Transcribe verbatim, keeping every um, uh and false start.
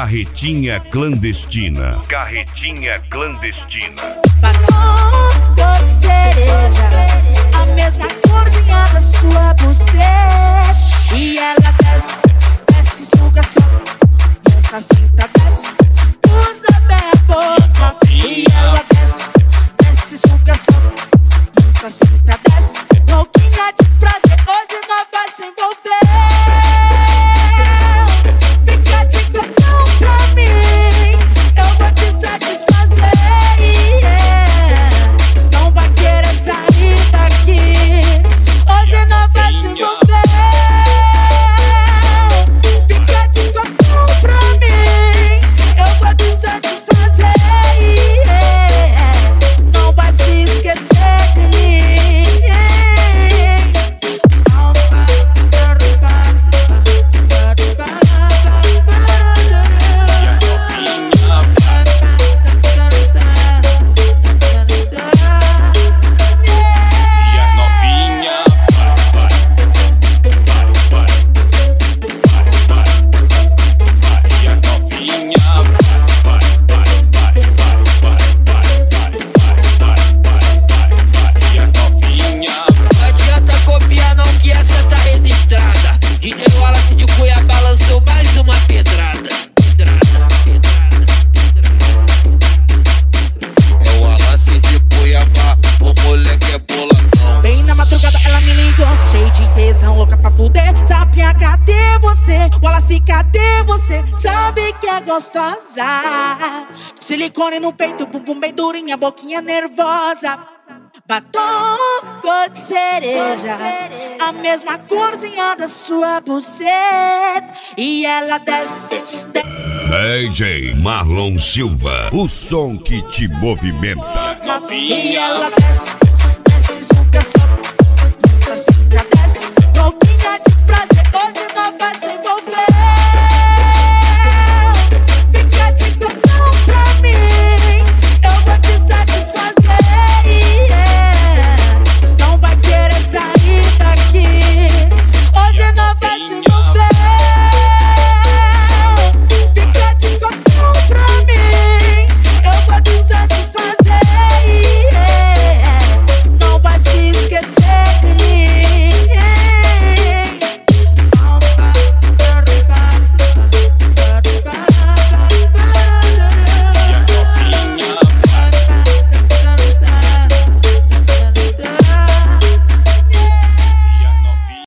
Carretinha clandestina. Carretinha clandestina. Batom cor de cereja, a mesma corzinha da sua buceta. E ela desce, desce, suga, sobe, nunca sinta, desce, usa bem a boca. E ela desce, desce, suga, sobe, nunca sinta, desce, louquinha de prazer, hoje nós vai se envolver. Fica de cotão pra mim, eu vou te satisfazer. Não vai querer sair daqui, hoje nós vai se envolver. Fica de cotão pra mim, eu vou te satisfazer. Não vai se esquecer de mim. Louca pra fuder, sapinha, cadê você? Wallace, cadê você? Sabe que é gostosa. Silicone no peito, bumbum bem durinha, boquinha nervosa. Batom cor de cereja, a mesma corzinha da sua buceta. E ela desce, desce. D J Marlon Silva, o som que te movimenta. E ela desce.